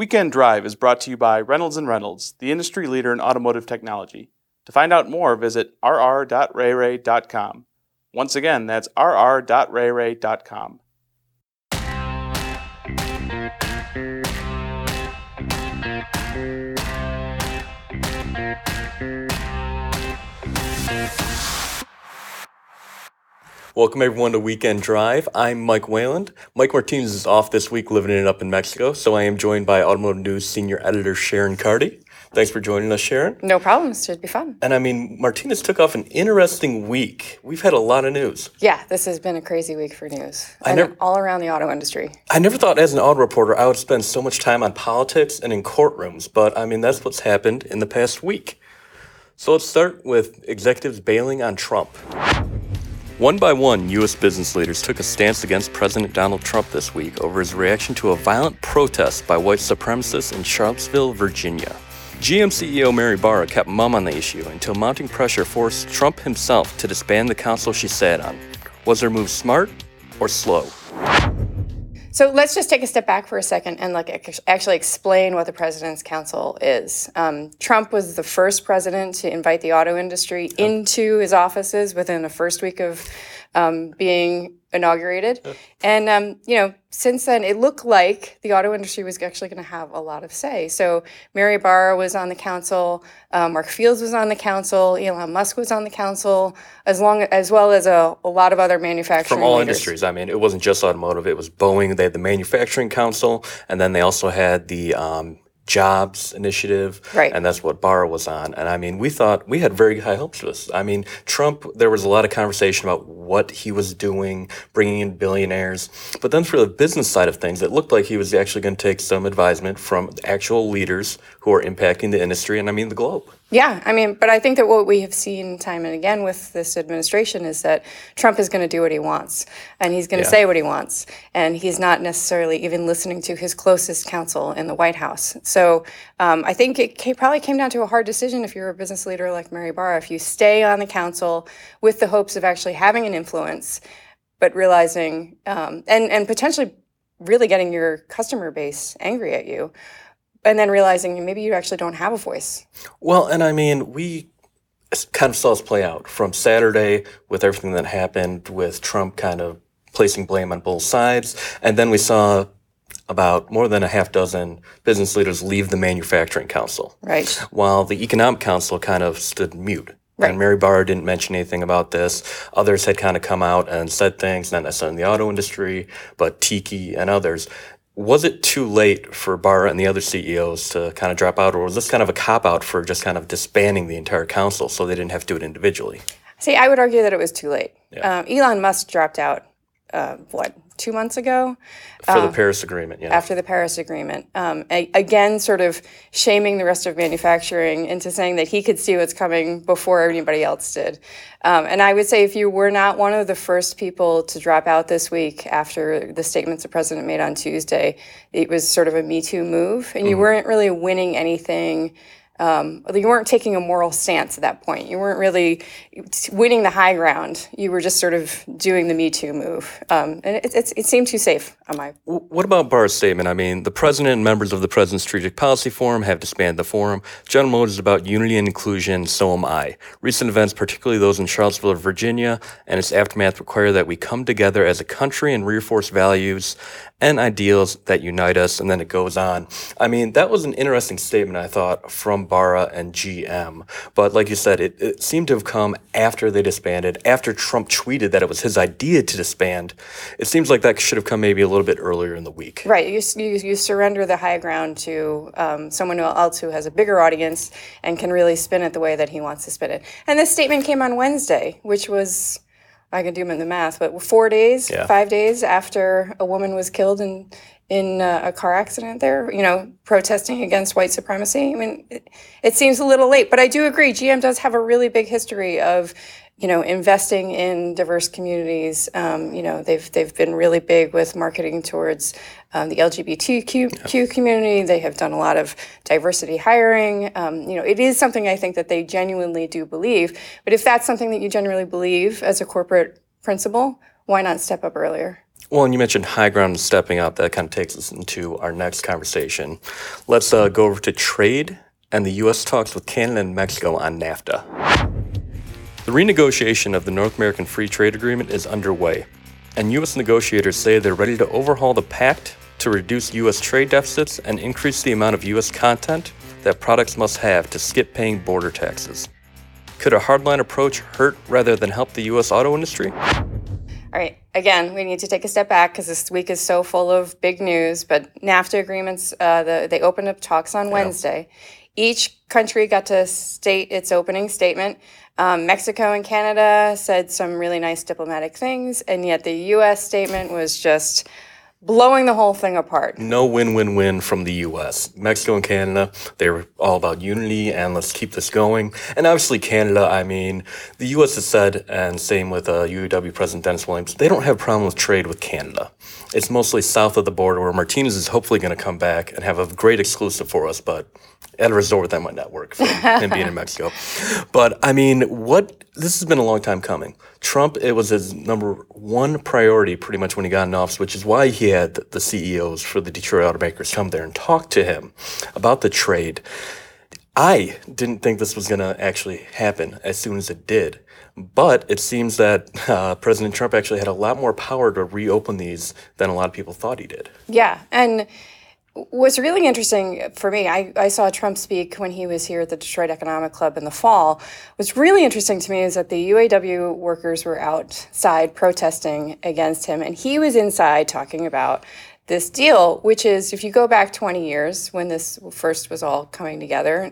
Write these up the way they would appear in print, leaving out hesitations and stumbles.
Weekend Drive is brought to you by Reynolds & Reynolds, the industry leader in automotive technology. To find out more, visit rr.rayray.com. Once again, that's rr.rayray.com. Welcome everyone to Weekend Drive. I'm Mike Wayland. Mike Martinez is off this week living it up in Mexico, so I am joined by Automotive News Senior Editor Sharon Carty. Thanks for joining us, Sharon. No problem. It should be fun. And Martinez took off an interesting week. We've had a lot of news. Yeah, this has been a crazy week for news. All around the auto industry. I never thought as an auto reporter I would spend so much time on politics and in courtrooms, but that's what's happened in the past week. So let's start with executives bailing on Trump. One by one, U.S. business leaders took a stance against President Donald Trump this week over his reaction to a violent protest by white supremacists in Charlottesville, Virginia. GM CEO Mary Barra kept mum on the issue until mounting pressure forced Trump himself to disband the council she sat on. Was her move smart or slow? So let's just take a step back for a second and actually explain what the President's Council is. Trump was the first president to invite the auto industry into his offices within the first week of being inaugurated. And, since then, it looked like the auto industry was actually going to have a lot of say. So Mary Barra was on the council, Mark Fields was on the council, Elon Musk was on the council, as well as a lot of other manufacturing From all leaders. industries. It wasn't just automotive. It was Boeing. They had the manufacturing council, and then they also had the Jobs Initiative, right. And that's what Barra was on. And we thought we had very high hopes for this. Trump, there was a lot of conversation about what he was doing, bringing in billionaires. But then for the business side of things, it looked like he was actually going to take some advisement from actual leaders who are impacting the industry and the globe. Yeah, but I think that what we have seen time and again with this administration is that Trump is going to do what he wants, and he's going to say what he wants, and he's not necessarily even listening to his closest counsel in the White House. So I think it probably came down to a hard decision if you're a business leader like Mary Barra, if you stay on the council with the hopes of actually having an influence, but realizing, and potentially really getting your customer base angry at you, and then realizing maybe you actually don't have a voice. Well, and we kind of saw this play out from Saturday with everything that happened with Trump kind of placing blame on both sides. And then we saw about more than a half dozen business leaders leave the manufacturing council. Right. While the economic council kind of stood mute. Right. And Mary Barra didn't mention anything about this. Others had kind of come out and said things, not necessarily in the auto industry, but Tiki and others. Was it too late for Barra and the other CEOs to kind of drop out, or was this kind of a cop-out for just kind of disbanding the entire council so they didn't have to do it individually? See, I would argue that it was too late. Yeah. Elon Musk dropped out, 2 months ago? For the Paris Agreement, yeah. After the Paris Agreement. Again, sort of shaming the rest of manufacturing into saying that he could see what's coming before anybody else did. And I would say if you were not one of the first people to drop out this week after the statements the president made on Tuesday, it was sort of a Me Too move, and you weren't really winning anything. You weren't taking a moral stance at that point. You weren't really winning the high ground. You were just sort of doing the Me Too move. And it seemed too safe on my... What about Barra's statement? The president and members of the President's Strategic Policy Forum have disbanded the forum. General Motors is about unity and inclusion, so am I. Recent events, particularly those in Charlottesville, Virginia, and its aftermath require that we come together as a country and reinforce values and ideals that unite us, and then it goes on. That was an interesting statement, I thought, from Barra and GM. But like you said, it seemed to have come after they disbanded, after Trump tweeted that it was his idea to disband. It seems like that should have come maybe a little bit earlier in the week. Right. You surrender the high ground to someone else who has a bigger audience and can really spin it the way that he wants to spin it. And this statement came on Wednesday, which was... I can do the math, but 5 days after a woman was killed in a car accident there, protesting against white supremacy. It seems a little late, but I do agree. GM does have a really big history of, investing in diverse communities. They've been really big with marketing towards the LGBTQ community. They have done a lot of diversity hiring. It is something I think that they genuinely do believe. But if that's something that you genuinely believe as a corporate principle, why not step up earlier? Well, and you mentioned high ground and stepping up. That kind of takes us into our next conversation. Let's go over to trade and the U.S. talks with Canada and Mexico on NAFTA. The renegotiation of the North American Free Trade Agreement is underway, and U.S. negotiators say they're ready to overhaul the pact to reduce U.S. trade deficits and increase the amount of U.S. content that products must have to skip paying border taxes. Could a hardline approach hurt rather than help the U.S. auto industry? All right, again, we need to take a step back because this week is so full of big news, but NAFTA agreements, they opened up talks on Wednesday. Each country got to state its opening statement. Mexico and Canada said some really nice diplomatic things, and yet the U.S. statement was just blowing the whole thing apart. No win-win-win from the U.S. Mexico and Canada, they were all about unity and let's keep this going. And obviously Canada, I mean, the U.S. has said, and same with UAW President Dennis Williams, they don't have a problem with trade with Canada. It's mostly south of the border where Martinez is hopefully going to come back and have a great exclusive for us, but at a resort that might not work for him being in Mexico. But I mean, this has been a long time coming. Trump, it was his number one priority pretty much when he got in office, which is why he had the CEOs for the Detroit automakers come there and talk to him about the trade. I didn't think this was going to actually happen as soon as it did. But it seems that President Trump actually had a lot more power to reopen these than a lot of people thought he did. Yeah, and what's really interesting for me, I saw Trump speak when he was here at the Detroit Economic Club in the fall. What's really interesting to me is that the UAW workers were outside protesting against him, and he was inside talking about this deal, which is, if you go back 20 years when this first was all coming together,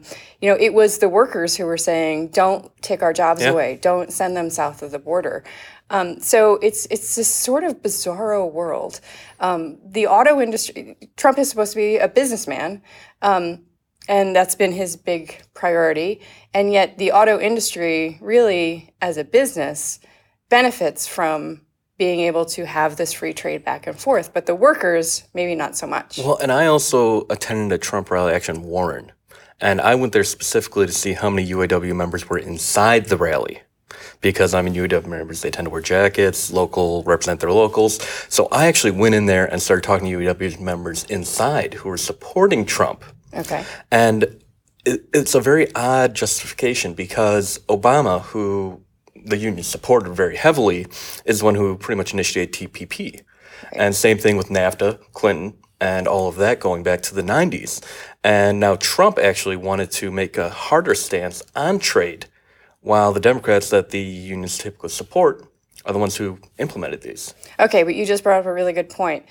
it was the workers who were saying, don't take our jobs away, don't send them south of the border. So it's this sort of bizarro world. The auto industry, Trump is supposed to be a businessman, and that's been his big priority. And yet the auto industry really, as a business, benefits from being able to have this free trade back and forth. But the workers, maybe not so much. Well, and I also attended a Trump rally actually in Warren. And I went there specifically to see how many UAW members were inside the rally. Because UAW members, they tend to wear jackets, represent their locals. So I actually went in there and started talking to UAW members inside who were supporting Trump. Okay. And it's a very odd justification because Obama, who the union supported very heavily, is the one who pretty much initiated TPP. Right. And same thing with NAFTA, Clinton, and all of that going back to the 90s. And now Trump actually wanted to make a harder stance on trade, while the Democrats that the unions typically support are the ones who implemented these. Okay, but you just brought up a really good point.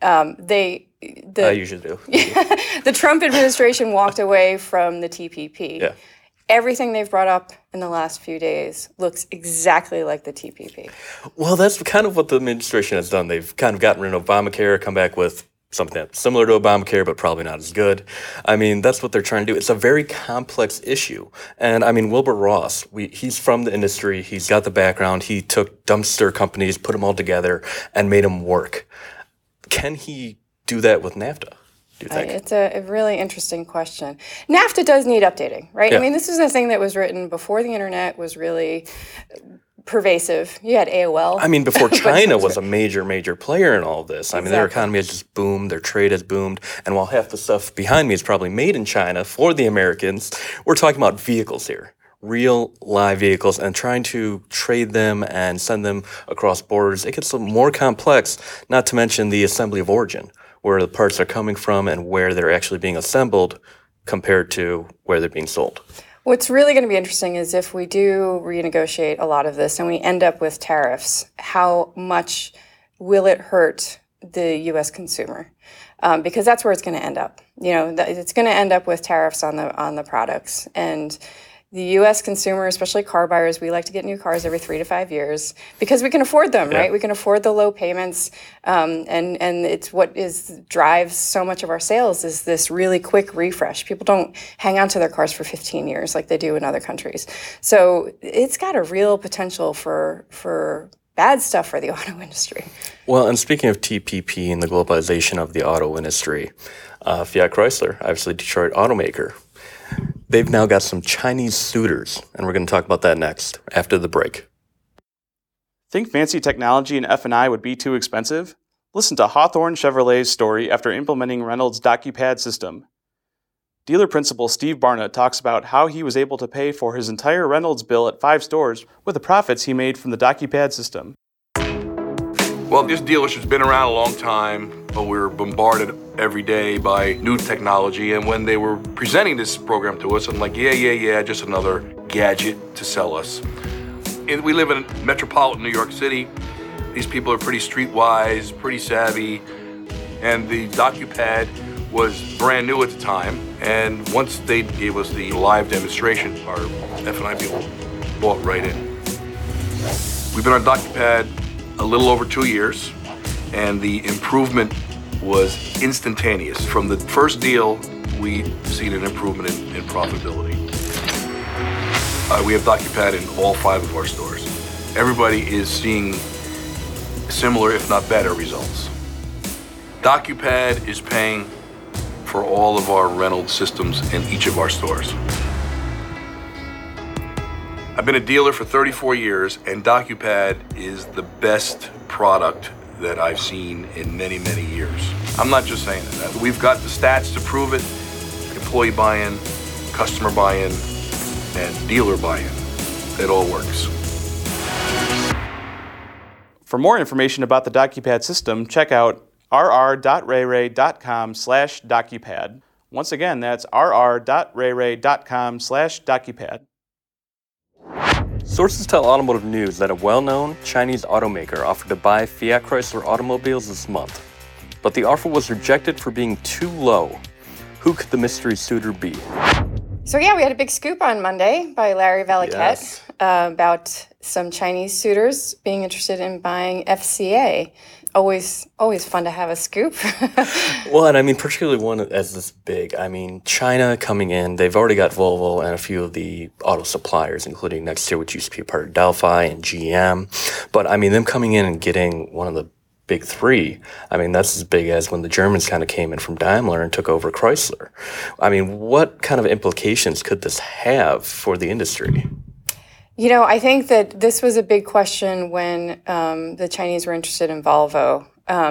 I usually do. The Trump administration walked away from the TPP. Yeah. Everything they've brought up in the last few days looks exactly like the TPP. Well, that's kind of what the administration has done. They've kind of gotten rid of Obamacare, come back with something that's similar to Obamacare, but probably not as good. That's what they're trying to do. It's a very complex issue. And Wilbur Ross, he's from the industry. He's got the background. He took dumpster companies, put them all together, and made them work. Can he do that with NAFTA? Do you think? It's a really interesting question. NAFTA does need updating, right? Yeah. This is a thing that was written before the internet was really pervasive. You had AOL. Before China was a major player in all of this. Exactly. Their economy has just boomed, their trade has boomed, and while half the stuff behind me is probably made in China for the Americans, we're talking about vehicles here. Real live vehicles, and trying to trade them and send them across borders. It gets more complex, not to mention the assembly of origin, where the parts are coming from and where they're actually being assembled compared to where they're being sold. What's really going to be interesting is if we do renegotiate a lot of this and we end up with tariffs, how much will it hurt the U.S. consumer? Because that's where it's going to end up. It's going to end up with tariffs on the products. And the U.S. consumer, especially car buyers, we like to get new cars every 3 to 5 years because we can afford them, right? We can afford the low payments, and it's what drives so much of our sales is this really quick refresh. People don't hang on to their cars for 15 years like they do in other countries. So it's got a real potential for bad stuff for the auto industry. Well, and speaking of TPP and the globalization of the auto industry, Fiat Chrysler, obviously Detroit automaker, they've now got some Chinese suitors, and we're going to talk about that next, after the break. Think fancy technology and F&I would be too expensive? Listen to Hawthorne Chevrolet's story after implementing Reynolds' DocuPad system. Dealer principal Steve Barna talks about how he was able to pay for his entire Reynolds bill at 5 stores with the profits he made from the DocuPad system. Well, this dealership's been around a long time, but we're bombarded every day by new technology. And when they were presenting this program to us, I'm like, yeah, just another gadget to sell us. And we live in metropolitan New York City. These people are pretty streetwise, pretty savvy. And the DocuPad was brand new at the time. And once they gave us the live demonstration, our F&I people bought right in. We've been on DocuPad a little over 2 years, and the improvement was instantaneous. From the first deal, we've seen an improvement in profitability. We have DocuPad in all 5 of our stores. Everybody is seeing similar, if not better, results. DocuPad is paying for all of our Reynolds systems in each of our stores. I've been a dealer for 34 years, and DocuPad is the best product that I've seen in many, many years. I'm not just saying that. We've got the stats to prove it. Employee buy-in, customer buy-in, and dealer buy-in. It all works. For more information about the DocuPad system, check out rr.rayray.com/DocuPad. Once again, that's rr.rayray.com/DocuPad. Sources tell Automotive News that a well-known Chinese automaker offered to buy Fiat Chrysler automobiles this month, but the offer was rejected for being too low. Who could the mystery suitor be? So yeah, we had a big scoop on Monday by Larry Valiquette Yes. About some Chinese suitors being interested in buying FCA. Always fun to have a scoop. Well, and I mean, particularly one as this big. I mean, China coming in, they've already got Volvo and a few of the auto suppliers, including Nexteer, which used to be a part of Delphi, and GM. But I mean, them coming in and getting one of the big 3, I mean, that's as big as when the Germans kind of came in from Daimler and took over Chrysler. I mean, what kind of implications could this have for the industry? You know, I think that this was a big question when the Chinese were interested in Volvo.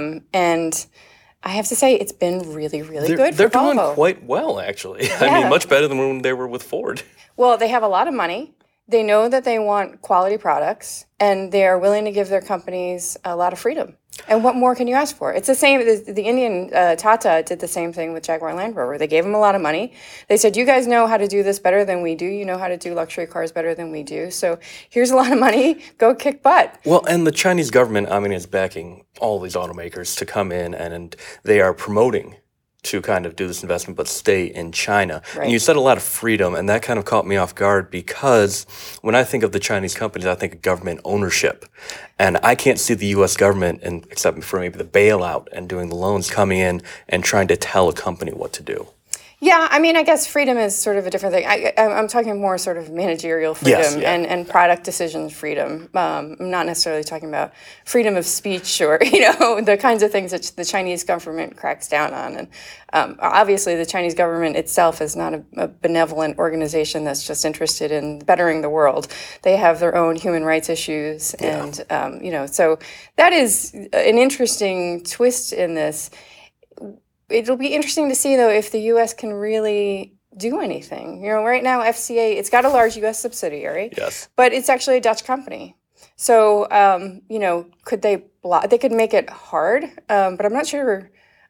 And I have to say, it's been really, really good for They're Volvo. doing quite well, actually. Yeah. I mean, much better than when they were with Ford. Well, they have a lot of money. They know that they want quality products, and they are willing to give their companies a lot of freedom. And what more can you ask for? It's the same. The Indian Tata did the same thing with Jaguar Land Rover. They gave them a lot of money. They said, you guys know how to do this better than we do. You know how to do luxury cars better than we do. So here's a lot of money. Go kick butt. Well, and the Chinese government, I mean, is backing all these automakers to come in, and they are promoting to kind of do this investment, but stay in China. Right. And you said a lot of freedom, and that kind of caught me off guard because when I think of the Chinese companies, I think of government ownership. And I can't see the U.S. government, and except for maybe the bailout and doing the loans, coming in and trying to tell a company what to do. Yeah, I mean, I guess freedom is sort of a different thing. I'm talking more sort of managerial freedom Yes, yeah. and product decision freedom. I'm not necessarily talking about freedom of speech or, you know, the kinds of things that the Chinese government cracks down on. And obviously, the Chinese government itself is not a benevolent organization that's just interested in bettering the world. They have their own human rights issues. Yeah. And, you know, so that is an interesting twist in this. It'll be interesting to see, though, if the U.S. can really do anything. You know, right now, FCA, it's got a large U.S. subsidiary, Yes. but it's actually a Dutch company. So, you know, could they block? They could make it hard, but I'm not sure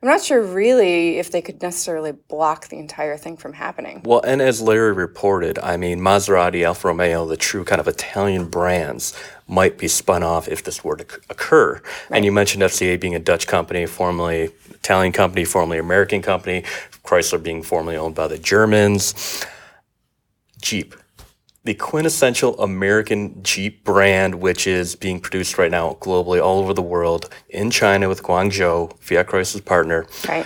really if they could necessarily block the entire thing from happening. Well, and as Larry reported, I mean, Maserati, Alfa Romeo, the true kind of Italian brands might be spun off if this were to occur. Right. And you mentioned FCA being a Dutch company, formerly Italian company, formerly American company, Chrysler being formerly owned by the Germans. Jeep, the quintessential American Jeep brand, which is being produced right now globally all over the world, in China with Guangzhou, Fiat Chrysler's partner. Right.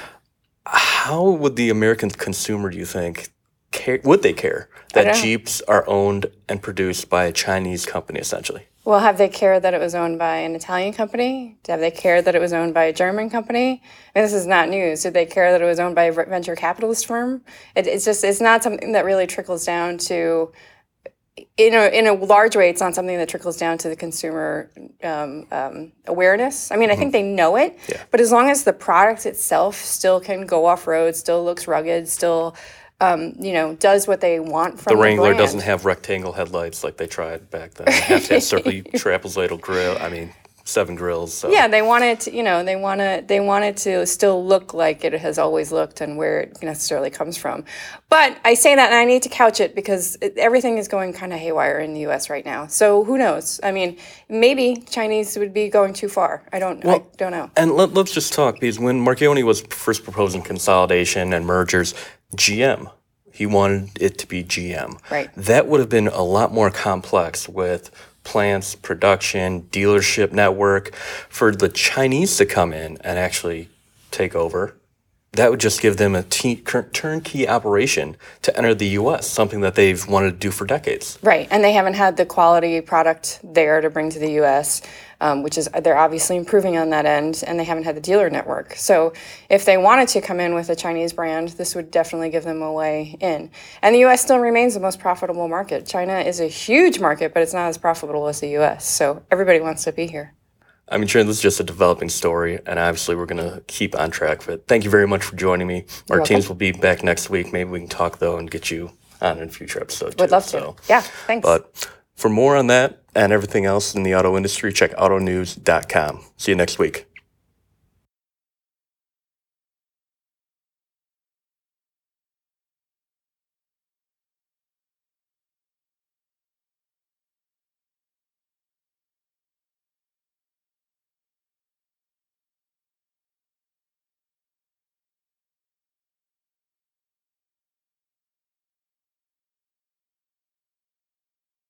How would the American consumer, do you think, would they care that Jeeps are owned and produced by a Chinese company, essentially? Well, have they cared that it was owned by an Italian company? Have they cared that it was owned by a German company? And this is not news. Did they care that it was owned by a venture capitalist firm? It's not something that really trickles down to in a large way, it's not something that trickles down to the consumer awareness. I mean, I think they know it, but as long as the product itself still can go off road, still looks rugged, still does what they want from The Wrangler brand. doesn't have rectangle headlights like they tried back then. It has to have circular trapezoidal grill. I mean, 7 grills. So. Yeah, they want it. They want it to still look like it has always looked and where it necessarily comes from. But I say that, and I need to couch it because everything is going kind of haywire in the U.S. right now. So who knows? I mean, maybe Chinese would be going too far. I don't know. And let's just talk, because when Marchionni was first proposing consolidation and mergers, GM, he wanted it to be GM. Right. That would have been a lot more complex with plants, production, dealership network. For the Chinese to come in and actually take over, that would just give them a turnkey operation to enter the U.S., something that they've wanted to do for decades. Right, and they haven't had the quality product there to bring to the U.S., which is they're obviously improving on that end, and they haven't had the dealer network. So if they wanted to come in with a Chinese brand, this would definitely give them a way in. And the U.S. still remains the most profitable market. China is a huge market, but it's not as profitable as the U.S., so everybody wants to be here. I mean, Sharon, this is just a developing story, and obviously we're going to keep on track of it. Thank you very much for joining me. Our teams will be back next week. Maybe we can talk, though, and get you on in future episodes. Would love to. Yeah, thanks. But for more on that and everything else in the auto industry, check autonews.com. See you next week.